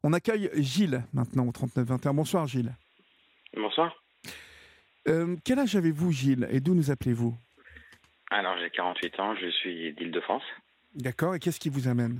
On accueille Gilles maintenant au 39-21. Bonsoir Gilles. Bonsoir. Quel âge avez-vous Gilles et d'où nous appelez-vous? Alors j'ai 48 ans, je suis d'Île-de-France. D'accord, et qu'est-ce qui vous amène?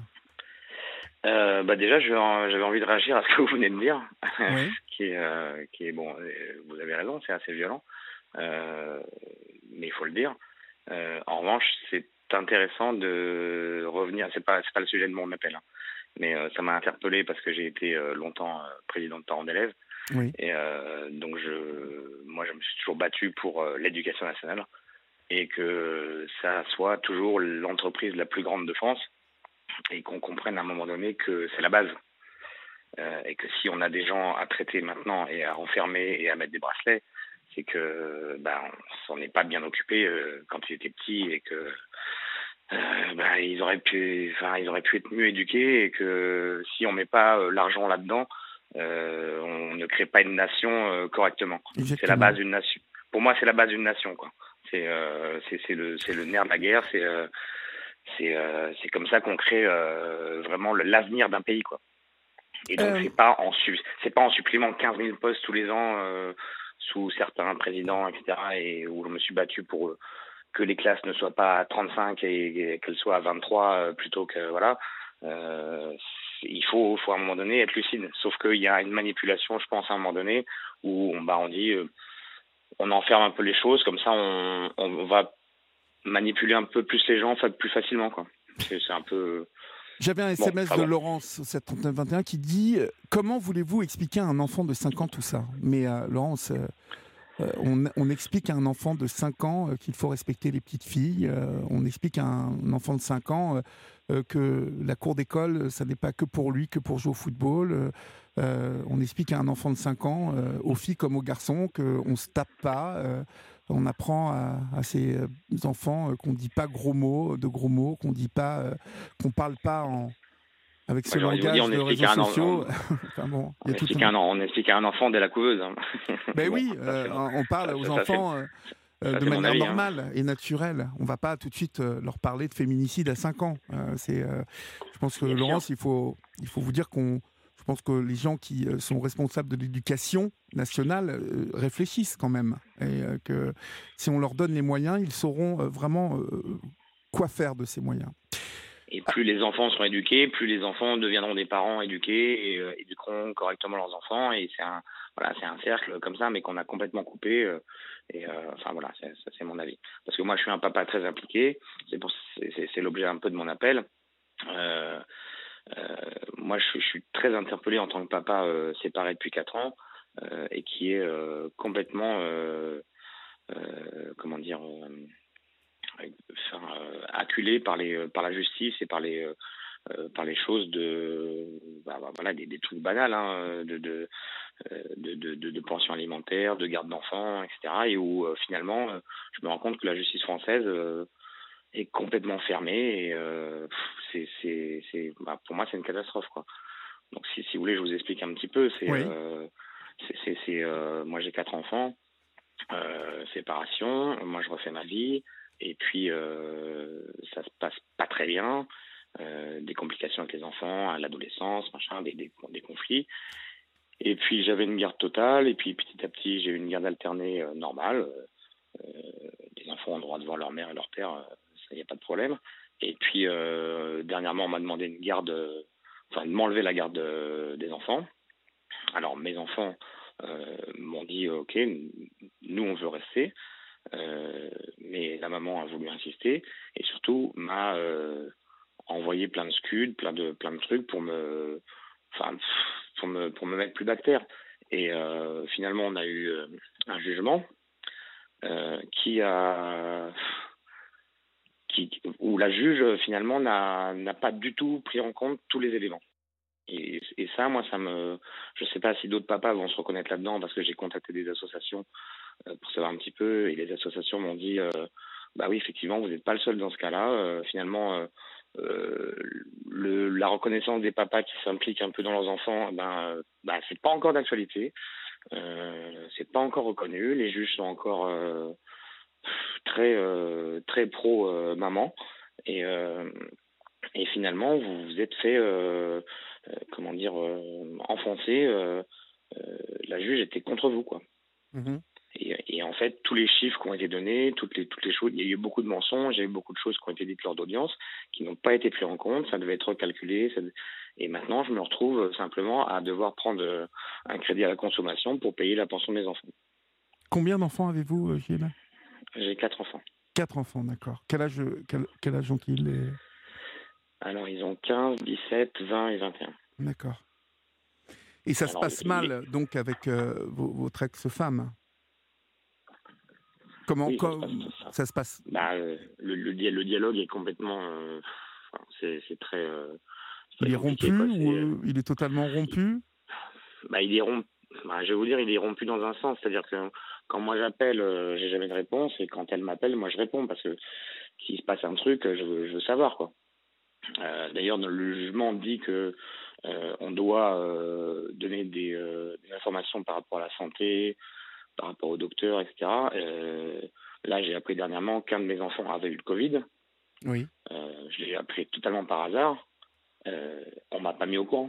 Déjà j'avais envie de réagir à ce que vous venez de dire, Oui. qui est bon, vous avez raison, c'est assez violent, mais il faut le dire. En revanche, c'est intéressant de revenir, c'est pas le sujet de mon appel, hein, mais ça m'a interpellé parce que j'ai été longtemps président de parents d'élèves, Oui. et donc moi je me suis toujours battu pour l'éducation nationale et que ça soit toujours l'entreprise la plus grande de France et qu'on comprenne à un moment donné que c'est la base. Et que si on a des gens à traiter maintenant et à enfermer et à mettre des bracelets, c'est que on s'en est pas bien occupé quand ils étaient petits et que ils auraient pu être mieux éduqués et que si on met pas l'argent là-dedans, on ne crée pas une nation correctement. Exactement. C'est la base d'une nation. Pour moi, c'est la base d'une nation, quoi. C'est le nerf de la guerre. C'est comme ça qu'on crée vraiment l'avenir d'un pays, quoi. Et donc c'est pas en supprimant 15 000 postes tous les ans sous certains présidents, etc. Et où je me suis battu pour que les classes ne soient pas à 35 et qu'elles soient à 23 plutôt que voilà. Il faut à un moment donné être lucide. Sauf qu'il y a une manipulation, je pense, à un moment donné où on dit on enferme un peu les choses, comme ça on va manipuler un peu plus les gens plus facilement, quoi. C'est un peu... J'avais un SMS de Laurence au 739-21 qui dit comment voulez-vous expliquer à un enfant de 5 ans tout ça? Mais Laurence, on explique à un enfant de 5 ans qu'il faut respecter les petites filles, on explique à un enfant de 5 ans que la cour d'école, ça n'est pas que pour lui, que pour jouer au football. On explique à un enfant de 5 ans, aux filles comme aux garçons, qu'on ne se tape pas. On apprend à ces enfants qu'on ne dit pas de gros mots, qu'on dit pas, qu'on parle pas avec ce langage de réseaux sociaux. Enfin bon, on explique à un enfant dès la couveuse. Hein. Ben oui, on parle aux enfants de manière normale et naturelle. On ne va pas tout de suite leur parler de féminicide à 5 ans. Je pense que Laurence, il faut vous dire je pense que les gens qui sont responsables de l'éducation nationale réfléchissent quand même. Et que si on leur donne les moyens, ils sauront vraiment quoi faire de ces moyens. Et plus les enfants seront éduqués, plus les enfants deviendront des parents éduqués et éduqueront correctement leurs enfants. Et c'est un cercle comme ça, mais qu'on a complètement coupé. C'est mon avis. Parce que moi, je suis un papa très impliqué. C'est l'objet un peu de mon appel. Moi, je suis très interpellé en tant que papa séparé depuis 4 ans et qui est complètement, acculé par la justice et par les choses des trucs banals, hein, de pension alimentaire, de garde d'enfants, etc. Et où finalement, je me rends compte que la justice française est complètement fermée et pour moi c'est une catastrophe, quoi. Donc si vous voulez, je vous explique un petit peu. Moi j'ai 4 enfants, séparation, moi je refais ma vie. Et puis, ça se passe pas très bien, des complications avec les enfants, à l'adolescence, des conflits. Et puis, j'avais une garde totale, et puis petit à petit, j'ai eu une garde alternée normale. Les enfants ont le droit de voir leur mère et leur père, ça, il n'y a pas de problème. Et puis, dernièrement, on m'a demandé de m'enlever la garde des enfants. Alors, mes enfants m'ont dit, OK, nous, on veut rester. Mais la maman a voulu insister et surtout m'a envoyé plein de scuds, plein de trucs pour me mettre plus bactère. Et finalement, on a eu un jugement où la juge finalement n'a pas du tout pris en compte tous les éléments. Et ça, moi, je sais pas si d'autres papas vont se reconnaître là-dedans parce que j'ai contacté des associations pour savoir un petit peu, et les associations m'ont dit oui, effectivement, vous n'êtes pas le seul dans ce cas-là. Finalement, la reconnaissance des papas qui s'impliquent un peu dans leurs enfants, c'est pas encore d'actualité. C'est pas encore reconnu. Les juges sont encore très pro maman, et finalement vous vous êtes fait comment dire, enfoncé. La juge était contre vous, quoi. Mhm. Et en fait, tous les chiffres qui ont été donnés, toutes les choses, il y a eu beaucoup de mensonges, il y a eu beaucoup de choses qui ont été dites lors d'audience, qui n'ont pas été prises en compte, ça devait être recalculé. Et maintenant, je me retrouve simplement à devoir prendre un crédit à la consommation pour payer la pension de mes enfants. Combien d'enfants avez-vous, Gilles? J'ai 4 enfants. 4 enfants, d'accord. Quel âge ont-ils Alors, ils ont 15, 17, 20 et 21. D'accord. Et ça se Alors, passe mal, donc, avec votre ex-femme? Comment, oui, ça. ça se passe? Bah, le dialogue est complètement... c'est très, Il très est compliqué, rompu quoi. ou il est totalement rompu? Il est rompu. Je vais vous dire, il est rompu dans un sens, c'est-à-dire que quand moi j'appelle, j'ai jamais de réponse, et quand elle m'appelle, moi je réponds parce que s'il se passe un truc, je veux savoir, quoi. D'ailleurs, le jugement dit que on doit donner des informations par rapport à la santé, par rapport au docteur, etc. Là, j'ai appris dernièrement qu'un de mes enfants avait eu le Covid. Oui. Je l'ai appris totalement par hasard. On m'a pas mis au courant.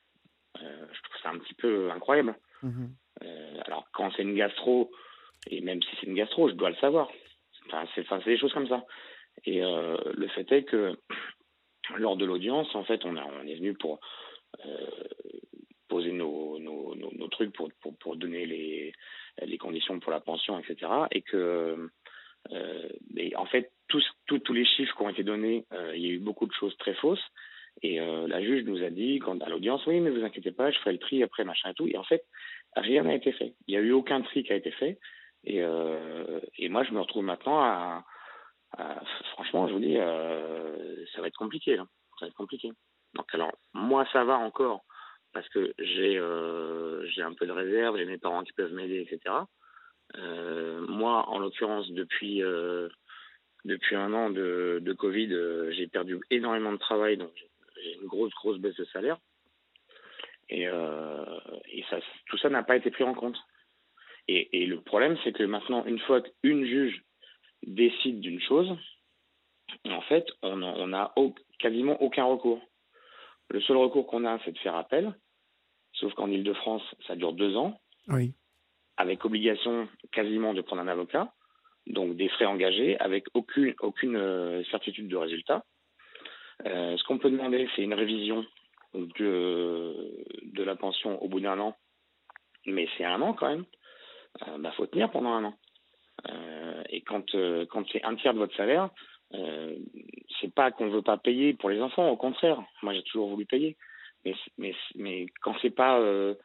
Je trouve ça un petit peu incroyable. Mhm. Alors, quand c'est une gastro, et même si c'est une gastro, je dois le savoir. C'est des choses comme ça. Et le fait est que lors de l'audience, en fait, on est venu pour poser nos trucs pour donner les conditions pour la pension, etc. Et que, en fait, tous les chiffres qui ont été donnés, il y a eu beaucoup de choses très fausses. Et la juge nous a dit, à l'audience, oui, mais vous inquiétez pas, je ferai le tri après, machin et tout. Et en fait, rien n'a été fait. Il n'y a eu aucun tri qui a été fait. Et moi, je me retrouve maintenant franchement, je vous dis, ça va être compliqué, là. Ça va être compliqué. Donc, alors, moi, ça va encore, parce que j'ai un peu de réserve, j'ai mes parents qui peuvent m'aider, etc. Moi, en l'occurrence, depuis 1 an de Covid, j'ai perdu énormément de travail, donc j'ai une grosse baisse de salaire. Et ça, tout ça n'a pas été pris en compte. Et le problème, c'est que maintenant, une fois qu'une juge décide d'une chose, en fait, on n'a quasiment aucun recours. Le seul recours qu'on a, c'est de faire appel, sauf qu'en Île-de-France, ça dure 2 ans, Oui. avec obligation quasiment de prendre un avocat, donc des frais engagés, avec aucune certitude de résultat. Ce qu'on peut demander, c'est une révision de la pension au bout d'1 an, mais c'est 1 an quand même. Faut tenir pendant 1 an. Et quand c'est un tiers de votre salaire, c'est pas qu'on veut pas payer pour les enfants, au contraire. Moi, j'ai toujours voulu payer. Mais quand c'est pas,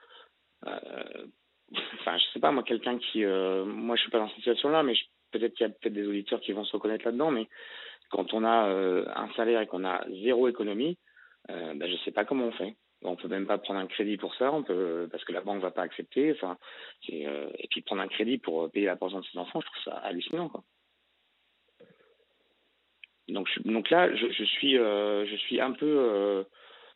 je sais pas, moi, quelqu'un qui, moi, je suis pas dans cette situation-là, mais peut-être qu'il y a peut-être des auditeurs qui vont se reconnaître là-dedans, mais quand on a un salaire et qu'on a 0 économie, je sais pas comment on fait. On peut même pas prendre un crédit pour ça, parce que la banque va pas accepter. Et puis prendre un crédit pour payer la pension de ses enfants, je trouve ça hallucinant, quoi. Donc là, je suis un peu.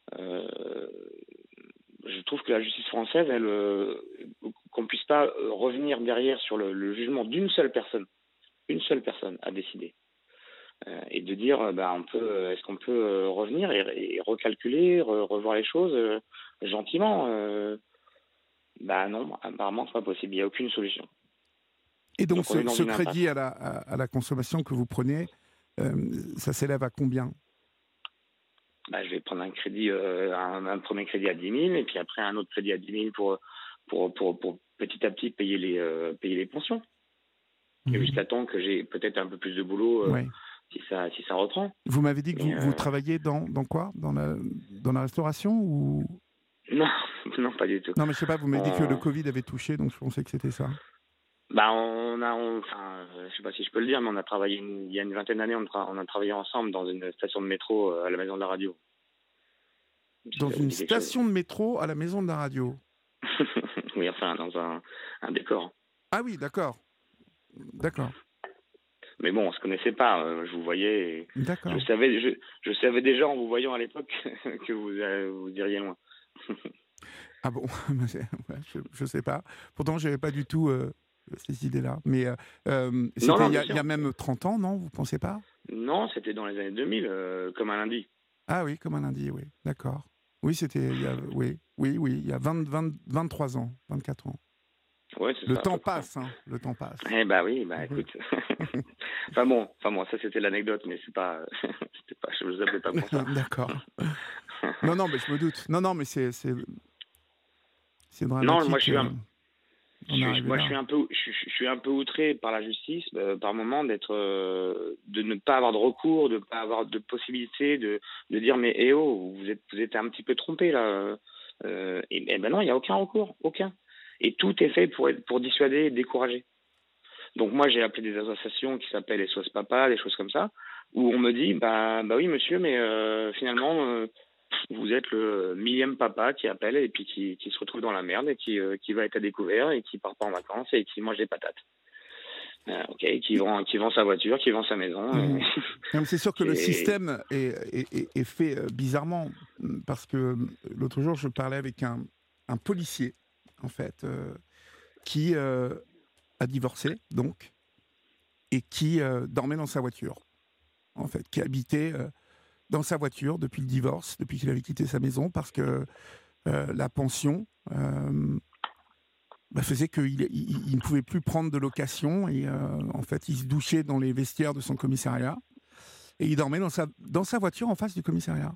Je trouve que la justice française, qu'on puisse pas revenir derrière sur le jugement d'une seule personne. Une seule personne a décidé. Et de dire, est-ce qu'on peut revenir et recalculer, revoir les choses gentiment. Non, apparemment, c'est pas possible. Il n'y a aucune solution. Et donc, on est dans ce une crédit impasse. à la consommation que vous prenez, ça s'élève à combien? Je vais prendre un crédit, un premier crédit à 10 000, et puis après un autre crédit à 10 000 pour petit à petit payer les pensions. Et jusqu'à temps que j'ai peut-être un peu plus de boulot, Ouais. si ça reprend. Vous m'avez dit que vous travaillez dans quoi? Dans la restauration ou... Non, non, pas du tout. Non, mais je sais pas, vous m'avez dit que le Covid avait touché, donc je pensais que c'était ça. Je sais pas si je peux le dire, mais on a travaillé il y a une vingtaine d'années, on a travaillé ensemble dans une station de métro à la Maison de la Radio. Dans une station de métro à la Maison de la Radio? Oui, enfin, dans un décor. Ah oui, d'accord. D'accord. Mais bon, on se connaissait pas. Je vous voyais. Et d'accord. je savais déjà en vous voyant à l'époque que vous iriez loin. Ah bon? Je sais pas. Pourtant, j'avais pas du tout ces idées-là. Mais c'était il y a même 30 ans, non? Vous pensez pas? Non, c'était dans les années 2000, comme un lundi. Ah oui, comme un lundi, oui. D'accord. Oui, c'était il y a 23 ans, 24 ans. Ouais, c'est Le ça, à temps peu près. passe, hein, le temps passe. Eh bah oui, bah Mhm. écoute. Enfin bon, ça c'était l'anecdote, mais c'est pas, je vous appelais pas pour ça. D'accord. Non, non, mais je me doute. Non, non, mais c'est Non, moi dramatique d'en arriver je suis là. un peu, je suis un peu outré par la justice, par moment de ne pas avoir de recours, de ne pas avoir de possibilité de dire mais eh oh, vous êtes un petit peu trompé là. Et ben non, il n'y a aucun recours, aucun. Et tout est fait pour dissuader et décourager. Donc moi j'ai appelé des associations qui s'appellent SOS Papa, des choses comme ça, où on me dit bah oui monsieur, mais finalement vous êtes le millième papa qui appelle et puis qui se retrouve dans la merde et qui va être à découvert et qui part pas en vacances et qui mange des patates. Ok, qui vend sa voiture, qui vend sa maison. Mhm. Non, mais c'est sûr que le Et système est fait bizarrement, parce que l'autre jour, je parlais avec un policier, en fait, qui a divorcé, donc, et qui dormait dans sa voiture, en fait, qui habitait dans sa voiture depuis le divorce, depuis qu'il avait quitté sa maison, parce que la pension faisait qu'il ne pouvait plus prendre de location, et en fait, il se douchait dans les vestiaires de son commissariat, et il dormait dans sa voiture en face du commissariat.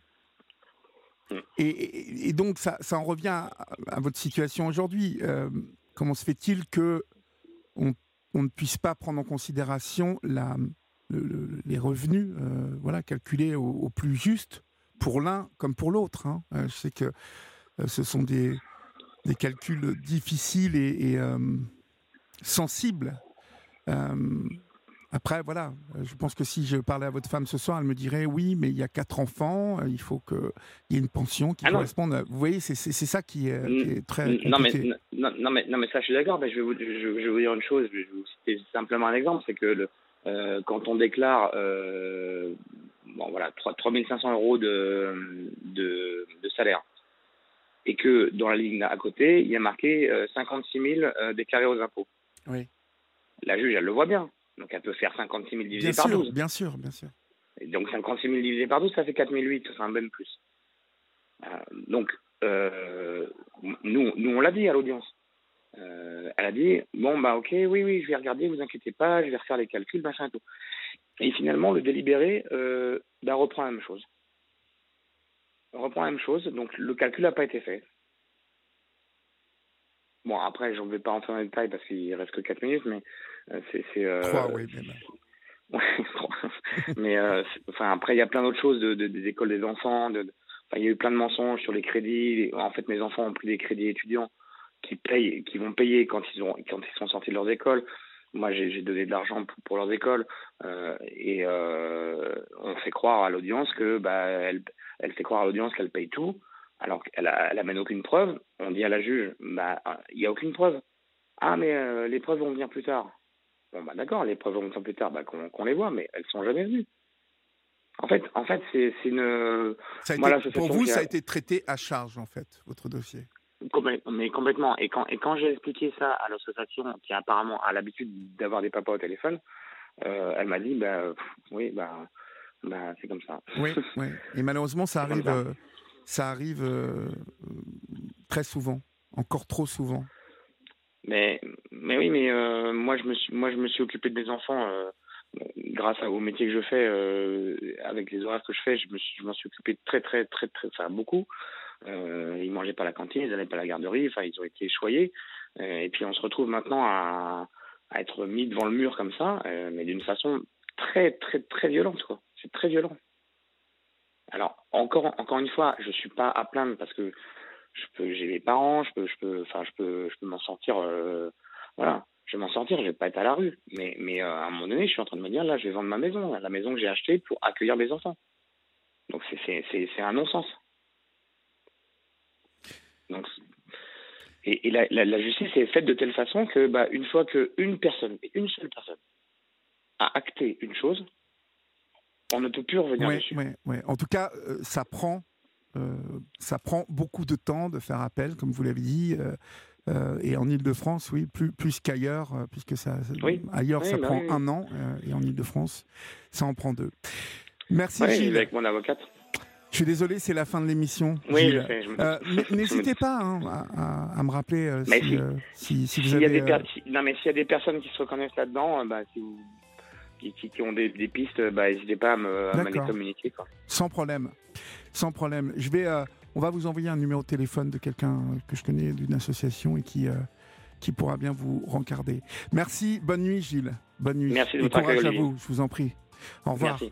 Et donc, ça en revient à votre situation aujourd'hui. Comment se fait-il que on ne puisse pas prendre en considération les revenus voilà, calculés au plus juste pour l'un comme pour l'autre, hein. Je sais que ce sont des calculs difficiles et sensibles. Euh, Après, voilà, je pense que si je parlais à votre femme ce soir, elle me dirait oui, mais il y a 4 enfants, il faut qu'il y ait une pension qui ah non, corresponde. Vous voyez, c'est ça qui est très non mais compliqué. non mais ça je suis d'accord. Mais je vais vous dire une chose. Je vais vous citer simplement un exemple, c'est que quand on déclare bon voilà 3 500 euros de salaire et que dans la ligne à côté il y a marqué 56 000 déclarés aux impôts. Oui. La juge elle le voit bien. Donc elle peut faire 56 000 Bien divisé par sûr, 12. bien sûr, bien sûr. Et donc 56 000 divisé par 12 ça fait 4 008, c'est un même plus. Donc nous on l'a dit à l'audience. Elle a dit bon bah ok oui je vais regarder, vous inquiétez pas, je vais refaire les calculs machin et tout. Et finalement le délibéré reprend la même chose. Donc le calcul n'a pas été fait. Bon après je ne vais pas rentrer dans les détails parce qu'il reste que 4 minutes, mais c'est 3, oui, même. mais enfin après il y a plein d'autres choses des écoles des enfants, il y a eu plein de mensonges sur les crédits. En fait mes enfants ont pris des crédits étudiants qui vont payer quand ils sont sortis de leurs écoles. Moi, j'ai donné de l'argent pour leurs écoles et on fait croire à l'audience que elle fait croire à l'audience qu'elle paye tout, alors qu'elle amène aucune preuve. On dit à la juge, il y a aucune preuve. Ah, mais les preuves vont venir plus tard. Bon, d'accord, les preuves vont venir plus tard, qu'on les voit, mais elles sont jamais venues. En fait, c'est une. Moi, Pour l'association vous, qui ça a. a été traité à charge, en fait, votre dossier. Mais complètement. Et quand j'ai expliqué ça à l'association, qui apparemment a l'habitude d'avoir des papas au téléphone, elle m'a dit, oui, c'est comme ça. Oui, oui. Et malheureusement, C'est comme ça. ça arrive très souvent, encore trop souvent. Mais oui, mais moi je me suis occupé de mes enfants grâce au métier que je fais, avec les horaires que je fais, je m'en suis occupé très, très, très, très, enfin beaucoup. Ils mangeaient pas à la cantine, ils n'allaient pas à la garderie, enfin ils ont été choyés. Et puis on se retrouve maintenant à être mis devant le mur comme ça, mais d'une façon très, très, très violente, quoi. C'est très violent. Alors encore une fois, je suis pas à plaindre parce que j'ai mes parents, je peux m'en sortir, voilà. Je vais m'en sortir, je vais pas être à la rue. Mais à un moment donné, je suis en train de me dire, là, je vais vendre ma maison, la maison que j'ai achetée pour accueillir mes enfants. Donc c'est un non-sens. Donc, et la justice est faite de telle façon que une fois qu'une personne, une seule personne, a acté une chose, on ne peut plus revenir dessus. Oui. En tout cas, ça prend beaucoup de temps de faire appel, comme vous l'avez dit. Et en Île-de-France, oui, plus qu'ailleurs, puisque ailleurs, ça prend 1 an, et en Île-de-France, ça en prend 2. Merci, Gilles. Avec mon avocate. Je suis désolé, c'est la fin de l'émission. Oui, Gilles. je sais. N'hésitez pas à me rappeler si vous s'il y a avez... non, mais s'il y a des personnes qui se reconnaissent là-dedans, qui ont des pistes, n'hésitez pas à me les communiquer. Quoi. Sans problème. Sans problème. On va vous envoyer un numéro de téléphone de quelqu'un que je connais, d'une association, et qui pourra bien vous rencarder. Merci. Bonne nuit, Gilles. Bonne nuit. Merci de et votre accueil, courage à Olivier. vous, je vous en prie. Au revoir. Merci.